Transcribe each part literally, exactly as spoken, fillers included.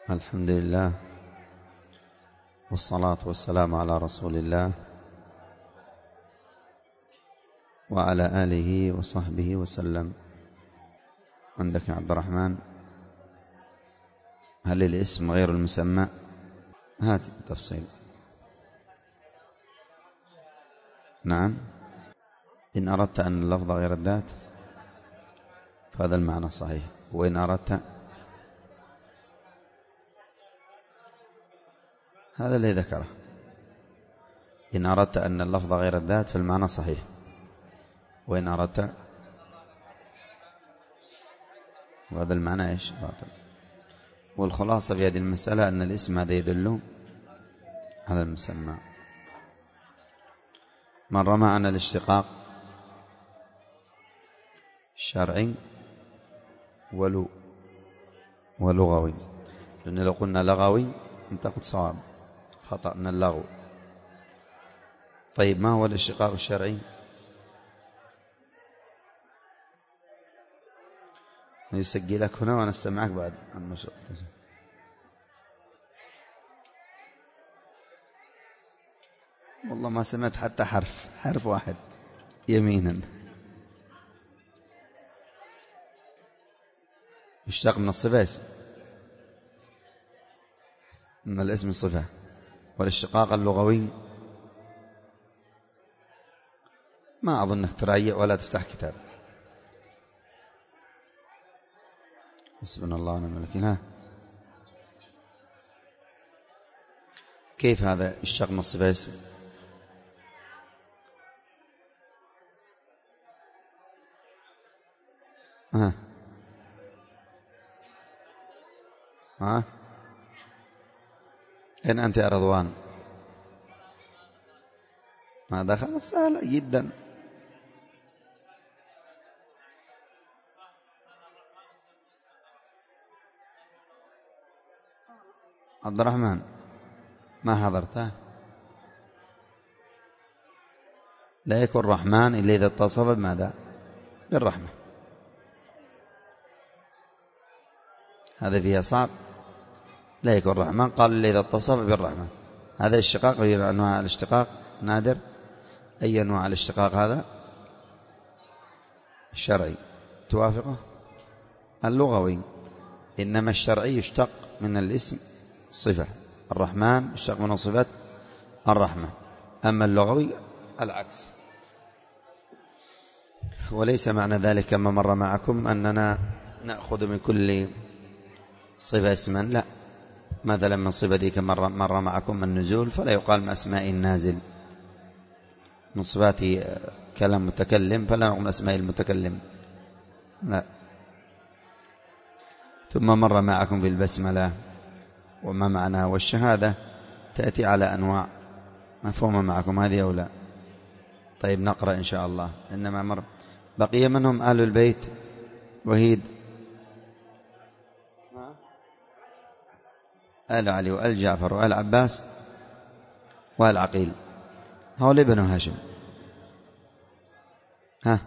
الحمد لله والصلاة والسلام على رسول الله وعلى آله وصحبه وسلم. عندك يا عبد الرحمن، هل الاسم غير المسمى؟ هات تفصيل. نعم، إن أردت أن اللفظ غير الذات فهذا المعنى صحيح، وإن أردت هذا الذي ذكره، إن أردت أن اللفظ غير الذات فالمعنى صحيح، وإن أردت وهذا المعنى إيش؟ باطل. والخلاصة في هذه المسألة أن الاسم هذا يدل على المسمى. مر معنا الاشتقاق الشرعي ولو ولغوي، لأن لو قلنا لغوي أنت قد صواب، خطأ من اللغو. طيب، ما هو الاشتقاق الشرعي؟ يسجلك هنا وأنا استمعك بعد. والله ما سمعت حتى حرف حرف واحد يمينا. يشتق من الصفة اسم، من الاسم صفة. والاشتقاق اللغوي ما أظنك تراجع ولا تفتح كتاب. حسبنا الله ونعم الوكيل. ها، كيف هذا يشتق من الصفة اسم؟ ها ها أين أنت يا رضوان؟ ما دخلت سهلة جدا. عبد الرحمن، ما حضرته؟ لا يكون رحمن إلا إذا اتصف بماذا؟ بالرحمة. هذا فيها صعب. لا يكون رحمن قال إلا إذا اتصف بالرحمة. هذا الاشتقاق غير أنواع الاشتقاق نادر. أي أنواع الاشتقاق هذا؟ الشرعي توافقه؟ اللغوي. إنما الشرعي يشتق من الاسم صفة، الرحمن يشتق من صفة الرحمة. أما اللغوي العكس. وليس معنى ذلك كما مر معكم أننا نأخذ من كل صفة اسما، لا. مثلا من صفة دي كما مر معكم النزول، فلا يقال من أسماء النازل. من صفات كلام متكلم فلا نقول أسماء المتكلم، لا. ثم مر معكم بالبسملة وما معناها، والشهادة تأتي على أنواع. مفهومة معكم هذه أو لا؟ طيب، نقرأ إن شاء الله. إنما مر بقي منهم آل البيت. وهيد، آل علي وآل جعفر وآل عباس وآل عقيل، هؤلاء بنو هاشم. ها،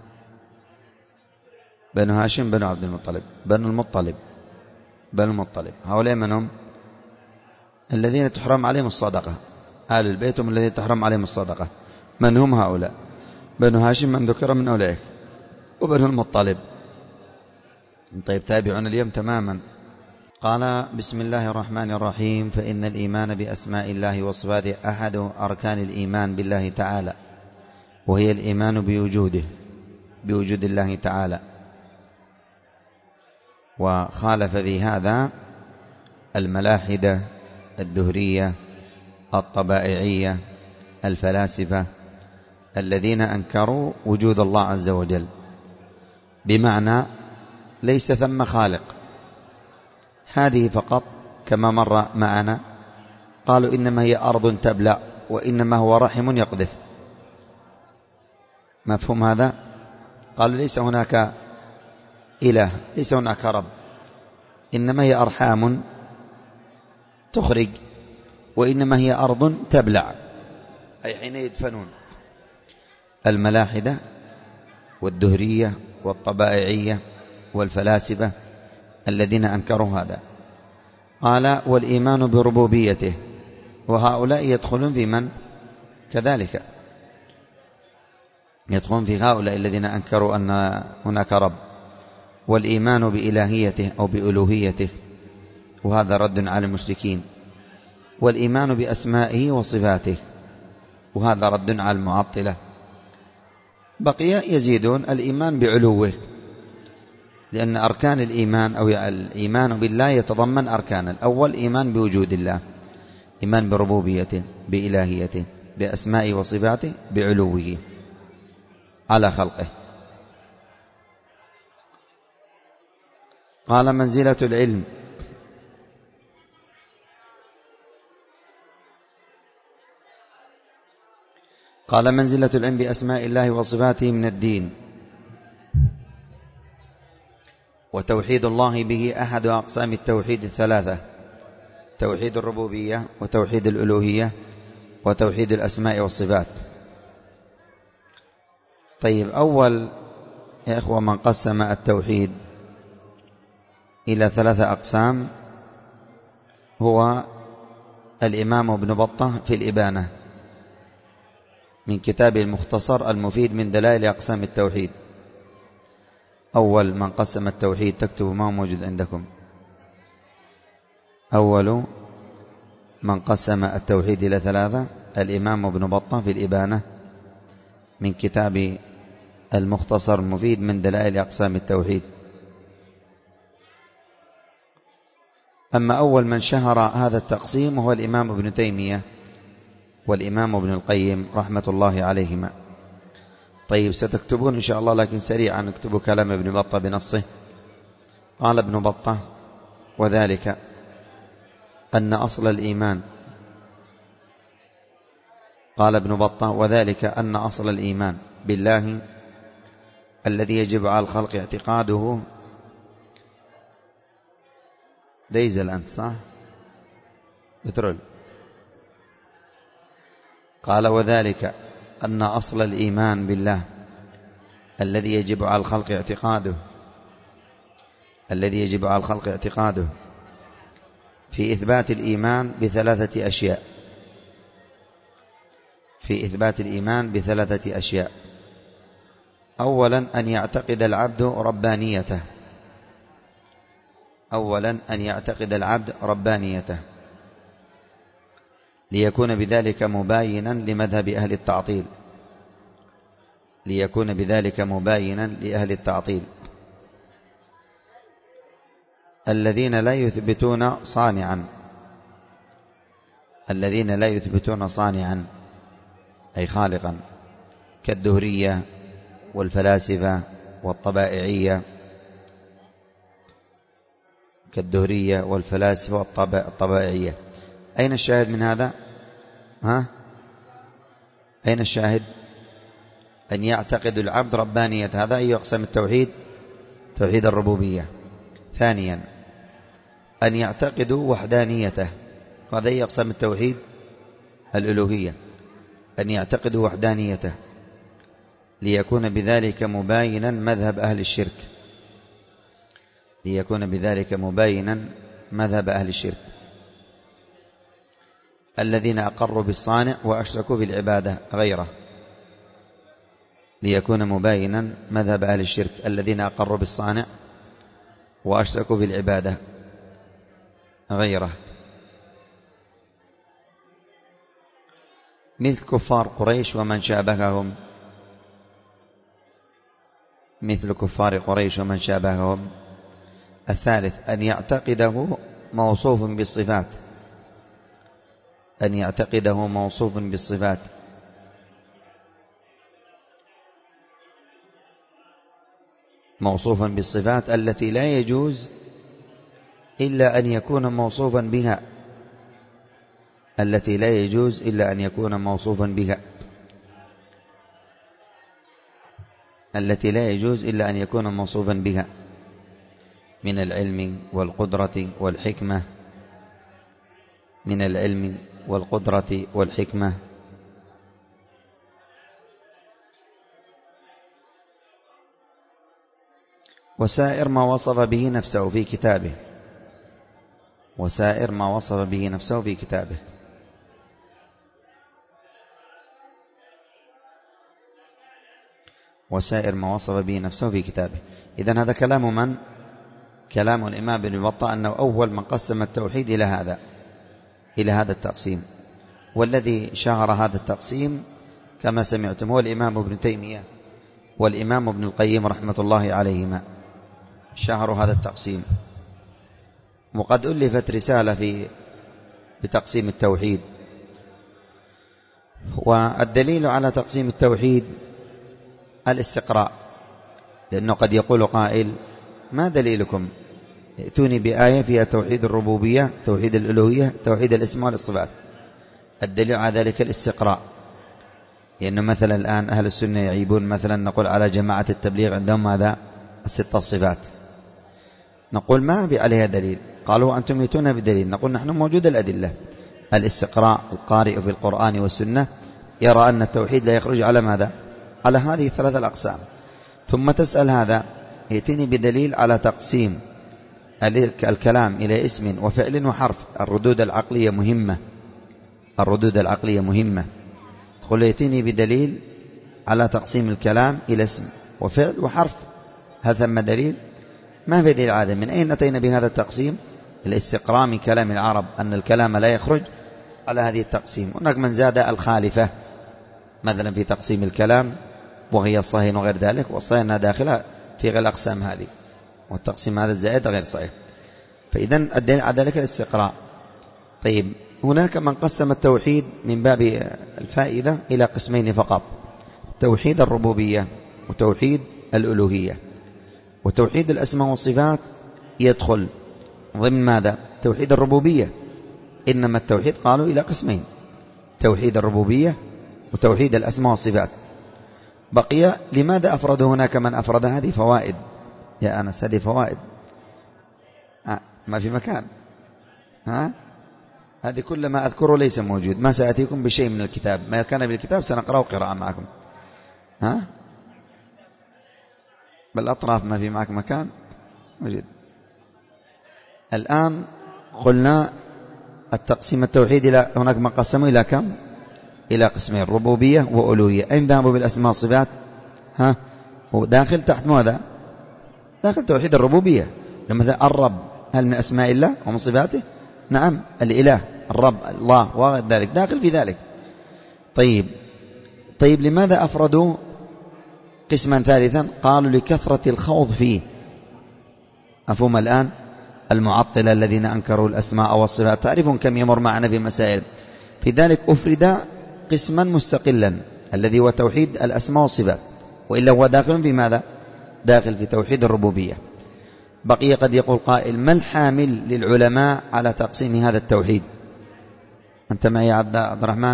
بنو هاشم بنو عبد المطلب بنو المطلب بنو المطلب. هؤلاء منهم الذين تحرم عليهم الصدقة. آل البيت هم الذين تحرم عليهم الصدقة. من هم هؤلاء؟ بنو هاشم من ذكر من أولئك، وبنو المطلب. طيب، تابعون اليوم تماما. قال: بسم الله الرحمن الرحيم. فإن الإيمان بأسماء الله وصفاته أحد أركان الإيمان بالله تعالى، وهي الإيمان بوجوده بوجود الله تعالى. وخالف في هذا الملاحدة، الدهرية، الطبائعية، الفلاسفة، الذين أنكروا وجود الله عز وجل، بمعنى ليس ثم خالق. هذه فقط كما مر معنا. قالوا إنما هي أرض تبلع، وإنما هو رحم يقذف. مفهوم هذا؟ قالوا ليس هناك إله، ليس هناك رب، إنما هي أرحام تخرج، وإنما هي أرض تبلع، أي حين يدفنون. الملاحدة والدهرية والطبائعية والفلاسفة الذين أنكروا هذا. قال والإيمان بربوبيته، وهؤلاء يدخلون في من كذلك، يدخلون في هؤلاء الذين أنكروا أن هناك رب. والإيمان بإلهيته أو بألوهيته، وهذا رد على المشركين. والإيمان بأسمائه وصفاته، وهذا رد على المعطلة. بقي يزيدون الإيمان بعلوه، لأن أركان الإيمان أو الإيمان بالله يتضمن أركان. الأول إيمان بوجود الله، إيمان بربوبيته، بإلهيته، بأسمائه وصفاته، بعلوه على خلقه. قال منزلة العلم، قال منزلة العلم بأسماء الله وصفاته من الدين، وتوحيد الله به أحد أقسام التوحيد الثلاثة: توحيد الربوبية، وتوحيد الألوهية، وتوحيد الأسماء والصفات. طيب، أول يا إخوة من قسم التوحيد إلى ثلاثة أقسام هو الإمام ابن بطة في الإبانة من كتابه المختصر المفيد من دلائل أقسام التوحيد. أول من قسم التوحيد، تكتبوا ما هو موجود عندكم، أول من قسم التوحيد إلى ثلاثة الإمام ابن بطة في الإبانة من كتاب المختصر المفيد من دلائل أقسام التوحيد. أما أول من شهر هذا التقسيم هو الإمام ابن تيمية والإمام ابن القيم رحمة الله عليهما. طيب، ستكتبون إن شاء الله، لكن سريعا اكتبوا كلام ابن بطة بنصه. قال ابن بطة: وذلك أن أصل الإيمان قال ابن بطة وذلك أن أصل الإيمان بالله الذي يجب على الخلق اعتقاده. ديزل أنت صح؟ بترول. قال: وذلك أن أصل الإيمان بالله الذي يجب على الخلق اعتقاده الذي يجب على الخلق اعتقاده في إثبات الإيمان بثلاثة أشياء في إثبات الإيمان بثلاثة أشياء. أولا أن يعتقد العبد ربانيته أولا أن يعتقد العبد ربانيته ليكون بذلك مباينا لمذهب أهل التعطيل ليكون بذلك مباينا لأهل التعطيل الذين لا يثبتون صانعا الذين لا يثبتون صانعا أي خالقا، كالدهرية والفلاسفة والطبائعية كالدهرية والفلاسفة والطبائعية. أين الشاهد من هذا؟ ها؟ أين الشاهد؟ أن يعتقد العبد ربانية، هذا أي أقسام التوحيد؟ توحيد الربوبية. ثانيا أن يعتقدوا وحدانيته، وهذا أي أقسام التوحيد؟ الألوهية. أن يعتقدوا وحدانيته ليكون بذلك مباينا مذهب أهل الشرك ليكون بذلك مباينا مذهب أهل الشرك الذين أقروا بالصانع وأشركوا في العبادة غيره ليكون مباينا مذهب أهل الشرك الذين أقروا بالصانع وأشركوا في العبادة غيره، مثل كفار قريش ومن شابههم مثل كفار قريش ومن شابههم. الثالث أن يعتقده موصوف بالصفات أن يعتقده موصوف بالصفات موصوفا بالصفات التي لا يجوز إلا أن يكون موصوفا بها التي لا يجوز إلا أن يكون موصوفا بها التي لا يجوز إلا أن يكون موصوفا بها من العلم والقدرة والحكمة من العلم والقدرة والحكمة وسائر ما وصف به نفسه في كتابه وسائر ما وصف به نفسه في كتابه. وسائر ما وصف به نفسه في كتابه. إذن هذا كلام من؟ كلام الإمام ابن بطة، أنه أول من قسم التوحيد إلى هذا إلى هذا التقسيم. والذي شهر هذا التقسيم كما سمعتم هو الإمام ابن تيمية والإمام ابن القيم رحمة الله عليهما، شهروا هذا التقسيم. وقد ألفت رسالة في بتقسيم التوحيد. والدليل على تقسيم التوحيد الاستقراء، لأنه قد يقول قائل: ما دليلكم؟ ائتوني بآية فيها توحيد الربوبية، توحيد الألوهية، توحيد الأسماء والصفات. الدليل على ذلك الاستقراء، لأنه مثلا الآن أهل السنة يعيبون مثلا نقول على جماعة التبليغ عندهم ماذا؟ الستة الصفات. نقول ما في عليها دليل. قالوا أنتم ائتونا بدليل. نقول نحن موجود الأدلة. الاستقراء، القارئ في القرآن والسنة يرى أن التوحيد لا يخرج على ماذا؟ على هذه الثلاثة الأقسام. ثم تسأل هذا: ائتني بدليل على تقسيم الكلام إلى اسم وفعل وحرف. الردود العقلية مهمة، الردود العقلية مهمة. تقول ائتني بدليل على تقسيم الكلام إلى اسم وفعل وحرف. هل ثم دليل؟ ما في دليل عادة. من أين أتينا بهذا التقسيم؟ الاستقراء من كلام العرب، أن الكلام لا يخرج على هذه التقسيم. هناك من زاد الخالفة مثلا في تقسيم الكلام وهي الصهين وغير ذلك، والصهين داخلها في غير الأقسام هذه، والتقسيم هذا الزائد غير صحيح. فإذا الدليل على ذلك الاستقراء. طيب، هناك من قسم التوحيد من باب الفائدة إلى قسمين فقط: توحيد الربوبية وتوحيد الألوهية. وتوحيد الأسماء والصفات يدخل ضمن ماذا؟ توحيد الربوبية. إنما التوحيد قالوا إلى قسمين: توحيد الربوبية وتوحيد الأسماء والصفات. بقي لماذا أفرد هناك من أفرد؟ هذه فوائد يا أنس، هذه فوائد. آه ما في مكان. ها هذه كل ما أذكره ليس موجود. ما سأتيكم بشيء من الكتاب، ما كان بالكتاب سنقرأه قراءة معكم. ها بالأطراف ما في معك مكان موجود. الآن قلنا التقسيم التوحيد إلى هناك ما قسموا إلى كم؟ إلى قسمين: ربوبية وألوهية. أين ذهبوا بالأسماء والصفات؟ ها هو داخل تحت ماذا؟ داخل توحيد الربوبية. مثلا الرب، هل من أسماء الله ومن صفاته؟ نعم، الإله، الرب، الله وغير ذلك داخل في ذلك. طيب طيب لماذا أفردوا قسما ثالثا؟ قالوا لكثرة الخوض فيه. مفهوم الآن؟ المعطلة الذين أنكروا الأسماء والصفات تعرفون كم يمر معنا في مسائل. في ذلك أفرد قسما مستقلا الذي هو توحيد الأسماء والصفات، وإلا هو داخل في ماذا؟ داخل في توحيد الربوبية. بقي قد يقول قائل: ما الحامل للعلماء على تقسيم هذا التوحيد؟ أنت معي يا عبد الرحمن؟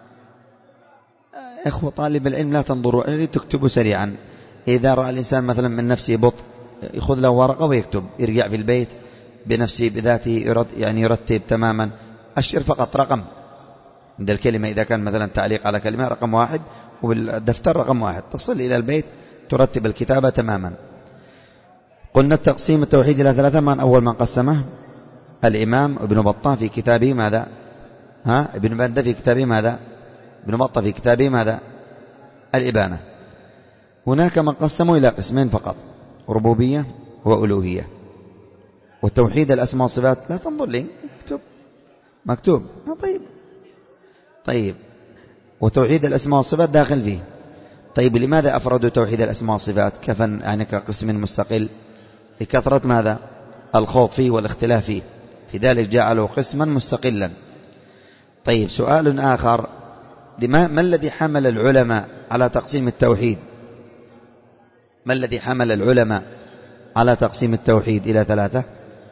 إخوة طالب العلم لا تنظروا، تكتبوا سريعا. إذا رأى الإنسان مثلا من نفسه بطء يأخذ له ورقة ويكتب، يرجع في البيت بنفسه بذاته يرد يعني يرتب تماما. أشر فقط رقم عند الكلمة، إذا كان مثلا تعليق على كلمة رقم واحد، والدفتر رقم واحد، تصل إلى البيت ترتب الكتابة تماما. قلنا التقسيم التوحيد إلى ثلاثة. من أول من قسمه؟ الإمام ابن بطة في كتابه ماذا؟ ها ابن بندة في كتابه ماذا؟ ابن بطة في كتابه ماذا؟ الإبانة. هناك من قسموا إلى قسمين فقط: ربوبية وألوهية. وتوحيد الأسماء والصفات لا تنظر لي، مكتوب مكتوب طيب طيب وتوحيد الأسماء والصفات داخل فيه. طيب لماذا أفردوا توحيد الأسماء والصفات كفن يعني كقسم مستقل؟ لكثرة ماذا؟ الخوض فيه والاختلاف فيه، في ذلك جعلوا قسما مستقلا. طيب سؤال آخر: لما ما الذي حمل العلماء على تقسيم التوحيد؟ ما الذي حمل العلماء على تقسيم التوحيد إلى ثلاثة؟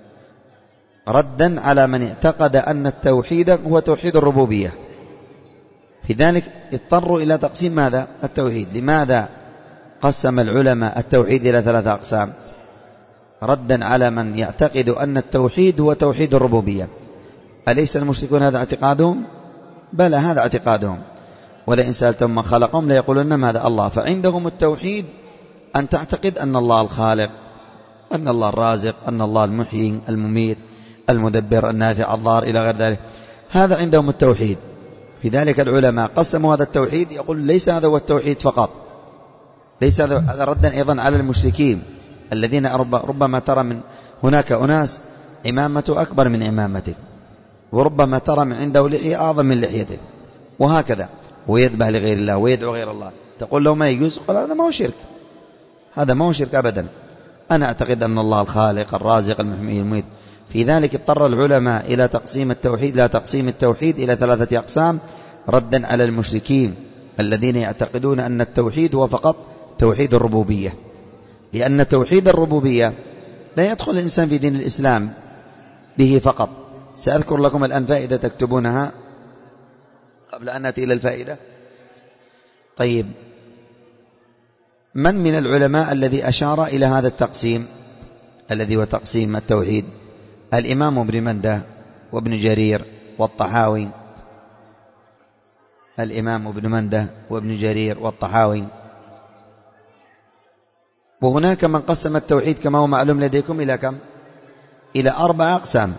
ردا على من اعتقد أن التوحيد هو توحيد الربوبية، في ذلك اضطروا إلى تقسيم ماذا؟ التوحيد. لماذا قسم العلماء التوحيد إلى ثلاثة أقسام؟ ردا على من يعتقد أن التوحيد هو توحيد الربوبية. أليس المشركون هذا اعتقادهم؟ بلى هذا اعتقادهم. ولئن سألتم من خلقهم ليقولن ماذا؟ الله. فعندهم التوحيد أن تعتقد أن الله الخالق، أن الله الرازق، أن الله المحيي المميت، المدبر النافع الضار إلى غير ذلك. هذا عندهم التوحيد. في ذلك العلماء قسموا هذا التوحيد، يقول ليس هذا هو التوحيد فقط، ليس هذا ردا أيضا على المشركين الذين ربما ترى من هناك أناس عمامته أكبر من عمامتك، وربما ترى من عنده لحية أعظم من لحيتك، وهكذا، ويذبح لغير الله ويدعو غير الله. تقول له ما يجوز؟ قال هذا ما هو شرك، هذا ما هو شرك أبدا. أنا أعتقد أن الله الخالق الرازق المحيي المميت. في ذلك اضطر العلماء إلى تقسيم التوحيد لا تقسيم التوحيد إلى ثلاثة أقسام، ردا على المشركين الذين يعتقدون أن التوحيد هو فقط توحيد الربوبية، لأن توحيد الربوبية لا يدخل الإنسان في دين الإسلام به فقط. سأذكر لكم الآن فائدة تكتبونها قبل أن نأتي إلى الفائدة. طيب، من من العلماء الذي أشار إلى هذا التقسيم الذي هو تقسيم التوحيد؟ الإمام ابن منده وابن جرير والطحاوي، الإمام ابن منده وابن جرير والطحاوي. وهناك من قسم التوحيد كما هو معلوم لديكم إلى كم؟ إلى أربع أقسام،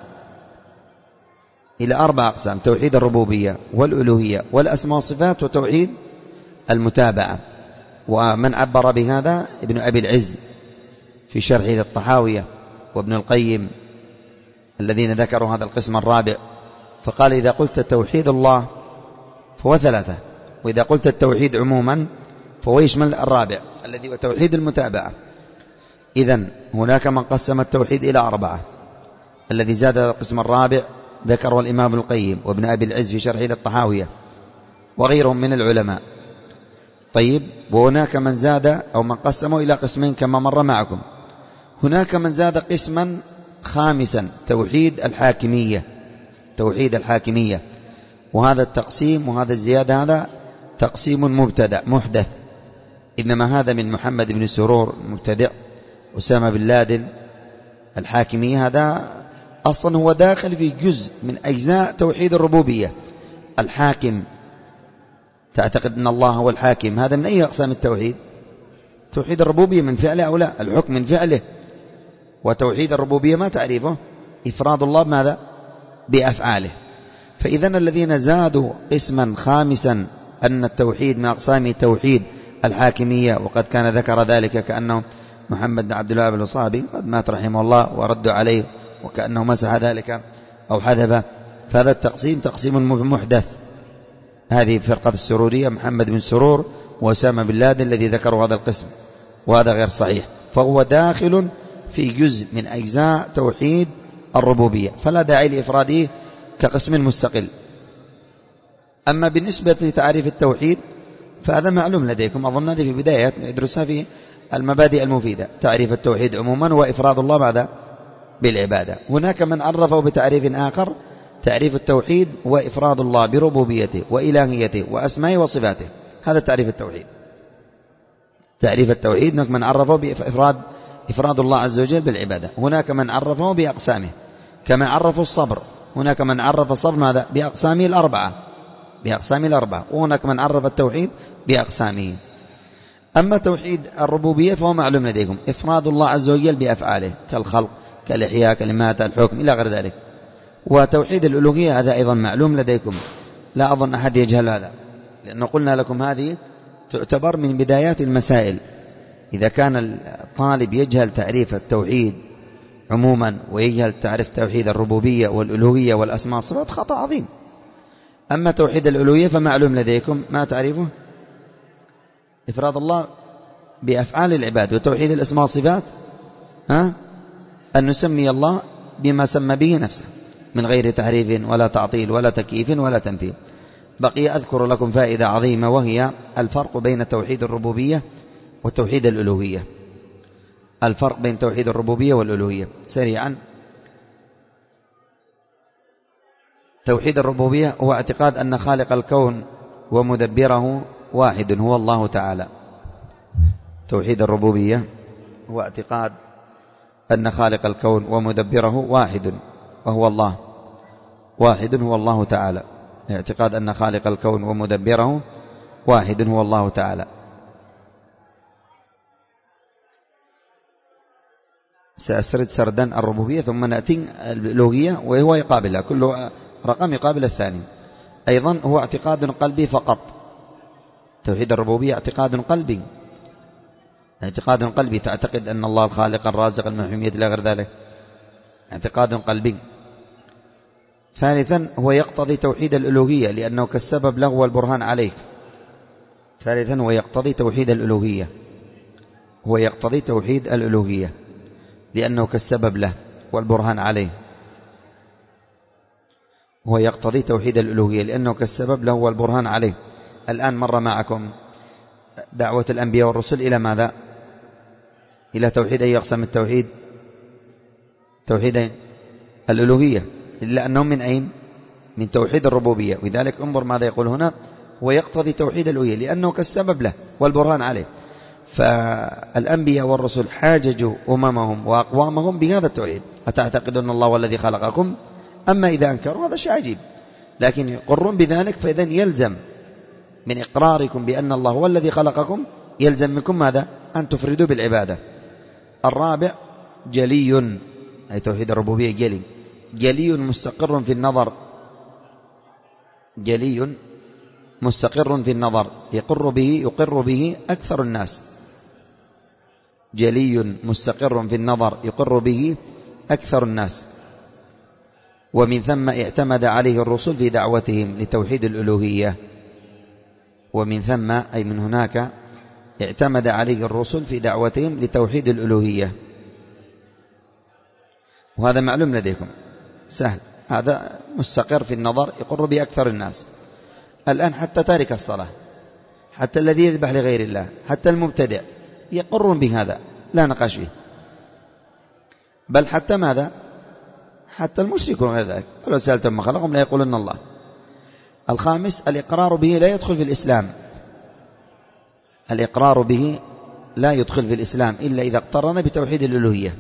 إلى أربع أقسام: توحيد الربوبية والألوهية والأسماء والصفات وتوحيد المتابعة. ومن عبر بهذا ابن أبي العز في شرحه للطحاوية، وابن القيم، الذين ذكروا هذا القسم الرابع، فقال إذا قلت توحيد الله فهو ثلاثة، وإذا قلت التوحيد عموما فهو يشمل الرابع الذي هو توحيد المتابعة. إذن هناك من قسم التوحيد إلى أربعة، الذي زاد القسم الرابع ذكره الإمام ابن القيم وابن أبي العز في شرحه للطحاوية وغيرهم من العلماء. طيب، وهناك من زاد أو من قسمه إلى قسمين كما مر معكم. هناك من زاد قسما خامسا: توحيد الحاكمية، توحيد الحاكمية. وهذا التقسيم وهذا الزيادة هذا تقسيم مبتدع محدث، إنما هذا من محمد بن سرور مبتدع، أسامة بن لادن. الحاكمية هذا أصلا هو داخل في جزء من أجزاء توحيد الربوبية. الحاكم، تعتقد أن الله هو الحاكم، هذا من أي أقسام التوحيد؟ توحيد الربوبية من فعله أو لا؟ الحكم من فعله. وتوحيد الربوبية ما تعريفه؟ إفراد الله ماذا؟ بأفعاله. فإذن الذين زادوا قسما خامسا أن التوحيد من أقسام توحيد الحاكمية، وقد كان ذكر ذلك كأنه محمد بن عبد الوهاب الوصابي قد مات رحمه الله وردوا عليه وكأنه مسح ذلك أو حذف، فهذا التقسيم تقسيم محدث. هذه فرقة السرورية محمد بن سرور وأسامة بن لادن الذي ذكروا هذا القسم، وهذا غير صحيح، فهو داخل في جزء من أجزاء توحيد الربوبية، فلا داعي لإفراده كقسم مستقل. أما بالنسبة لتعريف التوحيد فهذا معلوم لديكم، أظن هذه في بداية ندرسها في المبادئ المفيدة. تعريف التوحيد عموما وإفراد الله بعد بالعبادة. هناك من عرفه بتعريف آخر: تعريف التوحيد وإفراد الله بربوبيته وإلهيته وأسمائه وصفاته. هذا تعريف التوحيد. تعريف التوحيد هناك من عرفه بإفراد إفراد الله عز وجل بالعبادة. هناك من عرفه بأقسامه كما عرفوا الصبر. هناك من عرف الصبر ماذا؟ بأقسامه الأربعة، بأقسامه الأربعة. وهناك من عرف التوحيد بأقسامه. أما توحيد الربوبية فهو معلوم لديكم: إفراد الله عز وجل بأفعاله كالخلق كالإحياء كلمات الحكم إلى غير ذلك. وتوحيد الألوهية هذا أيضا معلوم لديكم، لا أظن أحد يجهل هذا، لأنه قلنا لكم هذه تعتبر من بدايات المسائل. إذا كان الطالب يجهل تعريف التوحيد عموما ويجهل تعريف توحيد الربوبية والألوهية والأسماء والصفات خطأ عظيم. أما توحيد الألوهية فمعلوم لديكم ما تعريفه؟ إفراد الله بأفعال العباد. وتوحيد الأسماء والصفات ها؟ أن نسمي الله بما سمى به نفسه من غير تعريف ولا تعطيل ولا تكييف ولا تمثيل. بقي أذكر لكم فائدة عظيمة، وهي الفرق بين توحيد الربوبية وتوحيد الألوهية. الفرق بين توحيد الربوبية والألوهية سريعا. توحيد الربوبية هو اعتقاد أن خالق الكون ومدبره واحد هو الله تعالى. توحيد الربوبية هو اعتقاد أن خالق الكون ومدبره واحد وهو الله، واحد هو الله تعالى. اعتقاد أن خالق الكون ومدبره واحد هو الله تعالى. سأسرد سردا الربوبية ثم نأتي الألوهية وهو يقابلها، كل رقم يقابل الثاني. أيضا هو اعتقاد قلبي فقط، توحيد الربوبية اعتقاد قلبي، اعتقاد قلبي، تعتقد أن الله الخالق الرازق المحيي إلى غير ذلك، اعتقاد قلبي. ثالثا هو يقتضي توحيد الألوهية لأنه كالسبب له والبرهان عليه. ثالثا هو يقتضي توحيد الألوهية، هو يقتضي توحيد الألوهية لأنه كالسبب له والبرهان عليه. هو يقتضي توحيد الألوهية لأنه كالسبب له والبرهان عليه. الآن مر معكم دعوة الأنبياء والرسل إلى ماذا؟ إلى توحيد أي أقسام التوحيد؟ توحيد الألوهية، إلا أنهم من أين؟ من توحيد الربوبية. وذلك انظر ماذا يقول هنا، ويقتضي توحيد الألوهية لأنه كالسبب له والبرهان عليه. فالأنبياء والرسل حاججوا أممهم وأقوامهم بهذا التوحيد، أتعتقدون أن الله هو الذي خلقكم؟ أما إذا أنكروا هذا شيء عجيب، لكن يقرون بذلك، فإذن يلزم من إقراركم بأن الله هو الذي خلقكم يلزم منكم ماذا؟ أن تفردوا بالعبادة. الرابع جلي، أي توحيد الربوبية جلي، جلي مستقر في النظر، جلي مستقر في النظر يقر به يقر به أكثر الناس، جلي مستقر في النظر يقر به أكثر الناس. ومن ثم اعتمد عليه الرسل في دعوتهم لتوحيد الألوهية، ومن ثم أي من هناك اعتمد عليه الرسل في دعوتهم لتوحيد الألوهية. وهذا معلوم لديكم سهل، هذا مستقر في النظر يقر به أكثر الناس. الآن حتى تارك الصلاة، حتى الذي يذبح لغير الله، حتى المبتدع يقرون بهذا لا نقاش فيه، بل حتى ماذا؟ حتى المشركون غير ذلك، ولو سألتم ما خلقهم لا يقولون الله. الخامس الإقرار به لا يدخل في الإسلام، الإقرار به لا يدخل في الإسلام إلا إذا اقترن بتوحيد الألوهية.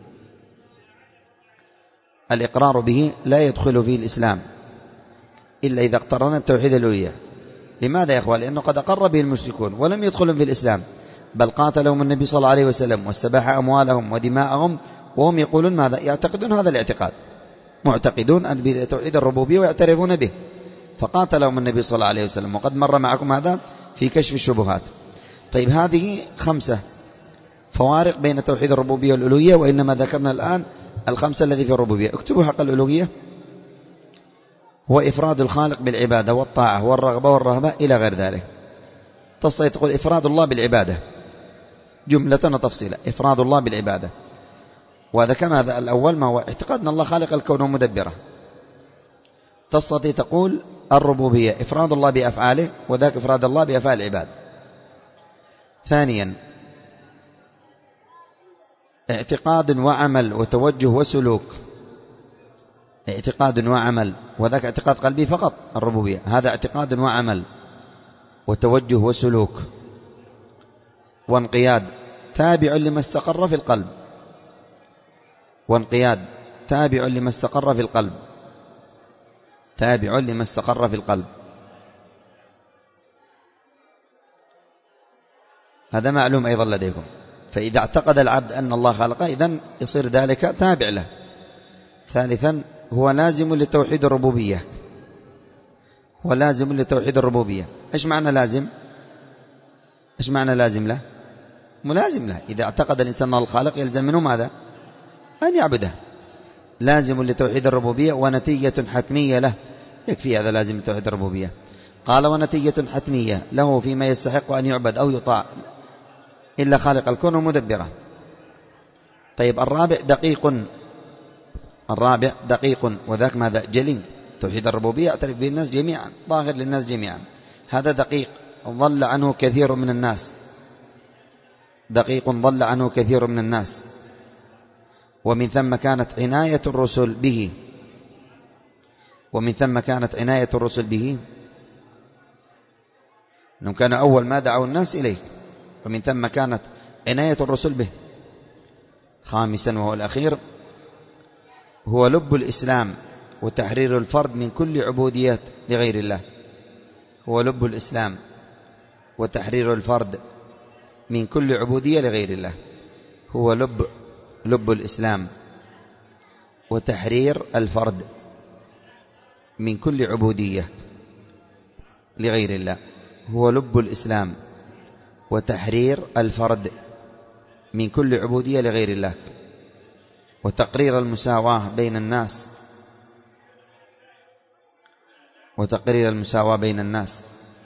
الإقرار به لا يدخل في الإسلام إلا إذا اقترن بتوحيد الألوهية. لماذا يا أخوان؟ لأنه قد أقر به المشركون ولم يدخلوا في الإسلام، بل قاتلهم النبي صلى الله عليه وسلم واستباح أموالهم ودماءهم وهم يقولون ماذا؟ يعتقدون هذا الاعتقاد، معتقدون أن بتوحيد الربوبية ويعترفون به، فقاتلهم النبي صلى الله عليه وسلم، وقد مر معكم هذا في كشف الشبهات. طيب هذه خمسة فوارق بين توحيد الربوبية والألوهية، وإنما ذكرنا الآن الخمسة الذي في الربوبية. اكتبوا حق الألوهية هو إفراد الخالق بالعبادة والطاعة والرغبة والرهبة إلى غير ذلك. تستطيع تقول إفراد الله بالعبادة جملة وتفصيلا، إفراد الله بالعبادة، وهذا كما هذا الأول ما هو اعتقاد أن الله خالق الكون ومدبره. تستطيع تقول الربوبية إفراد الله بأفعاله، وذاك إفراد الله بأفعال العباد. ثانيا اعتقاد وعمل وتوجه وسلوك، اعتقاد وعمل، وذاك اعتقاد قلبي فقط الربوبية، هذا اعتقاد وعمل وتوجه وسلوك وانقياد تابع لما استقر في القلب، وانقياد تابع لما استقر في القلب، تابع لما استقر في القلب. هذا معلوم أيضا لديكم. فإذا اعتقد العبد أن الله خلقه إذن يصير ذلك تابع له. ثالثا هو لازم لتوحيد الربوبية، هو لازم لتوحيد الربوبية. إيش معنى لازم؟ إيش معنى لازم له؟ ملازم له. إذا اعتقد الإنسان أن الخالق يلزم منه ماذا؟ أن يعبده. لازم لتوحيد الربوبية ونتيجة حتمية له، يكفي هذا لازم لتوحيد الربوبية. قال ونتيجة حتمية له فيما يستحق أن يعبد أو يطاع إلا خالق الكون ومدبره. طيب الرابع دقيق، الرابع دقيق، وذاك ماذا؟ جلي. توحيد الربوبية يعترف به الناس جميعا، ظاهر للناس جميعا. هذا دقيق ضل عنه كثير من الناس، دقيق ضل عنه كثير من الناس. ومن ثم كانت عناية الرسل به، ومن ثم كانت عناية الرسل به أنهم كان أول ما دعوا الناس إليه، ومن ثم كانت عناية الرسل به. خامسا وهو الأخير هو لب الإسلام وتحرير الفرد من كل عبوديات لغير الله، هو لب الإسلام وتحرير الفرد من كل عبودية لغير الله، هو لب لب الإسلام وتحرير الفرد من كل عبودية لغير الله. هو لب الإسلام وتحرير الفرد من كل عبودية لغير الله، وتقرير المساواة بين الناس وتقرير المساواة بين الناس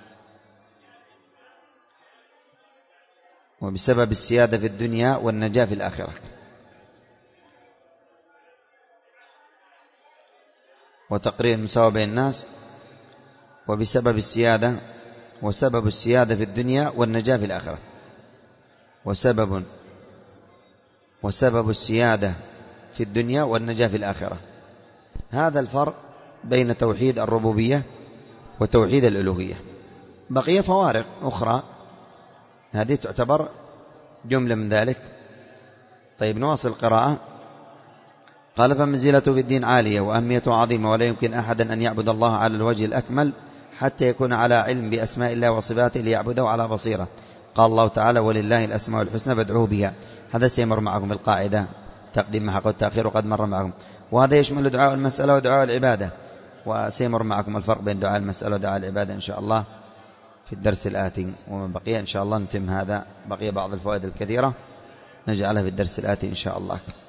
وبسبب السيادة في الدنيا والنجاة في الآخرة. وتقرير المساواة بين الناس وبسبب السيادة وسبب السيادة في الدنيا والنجاة في الآخرة. وسبب وسبب السيادة في الدنيا والنجاة في الآخرة. هذا الفرق بين توحيد الربوبية وتوحيد الألوهية. بقية فوارق أخرى هذه تعتبر جملة من ذلك. طيب نواصل القراءة. قال فمنزلته في الدين عالية وأهميته عظيمة، ولا يمكن أحدا أن يعبد الله على الوجه الأكمل حتى يكون على علم بأسماء الله وصفاته ليعبده على بصيرة. قال الله تعالى ولله الأسماء الحسنى فادعوه بها. هذا سيمر معكم القاعدة تقديم ما حق التأخير وقد مر معكم، وهذا يشمل دعاء المسألة ودعاء العبادة، وسيمر معكم الفرق بين دعاء المسألة ودعاء العبادة إن شاء الله في الدرس الآتي. ومن بقي إن شاء الله نتم هذا، بقي بعض الفوائد الكثيرة نجعلها في الدرس الآتي إن شاء الله.